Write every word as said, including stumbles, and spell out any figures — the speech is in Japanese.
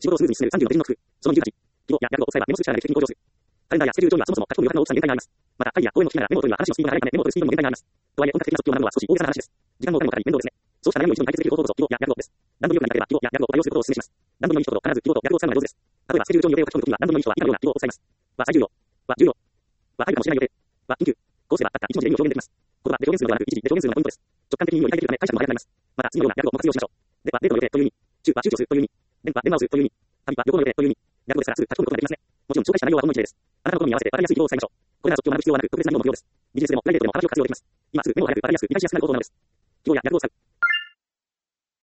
仕事をスムーズに進めるさんじゅうの手順の工夫。そのにじゅうはち、規模や略語を抑えばメモする力が劇的に向上する。カレンダーやスケジュール上にはそもそも書き込みを不可能とされる限界があります。また、会議や講演を聞きながらメモを取るには話のスピードが速いためメモを取るスピードも限界があります。とはいえ、本格的な即興を学ぶのは少し大げさな話です。時間もお金もかかり面倒ですね。そうした悩みを一度に解決できる方法こそ規模や略語です。段取り力がなければ規模や略語を多用することをお勧めします。段取りのいい人ほど必ず規模と略語を使うのが上手です。例えば、スケジュール上に予定を書き込むときは段取りのいい人は以下のような規模を使います。は最重要。は重要。は入るかもしれない予定。は緊急。こうすればたった一文字で意味を表現できます。言葉で表現するのではなく、一時で表現するのがポイントです。直感的に意味を理解できるため解釈も早くなります。また、次のような略語も活用しましょう。では、デートの予定という意味。中は躊躇するという意味。電話、電話をするという意味。旅は旅行の予定という意味。略語ですからすぐ書き込むことができますね。もちろん紹介した内容はほんの一例です。あなたの好みに合わせて分かりやすい規模を使いましょう。これなら即興を学ぶ必要はなく、特別な規模も不要です。ビジネスでもプライベートでも話を活用できます。今すぐメモが早く分かりやすく理解しやすくなる方法なのです。規模や略語を使う。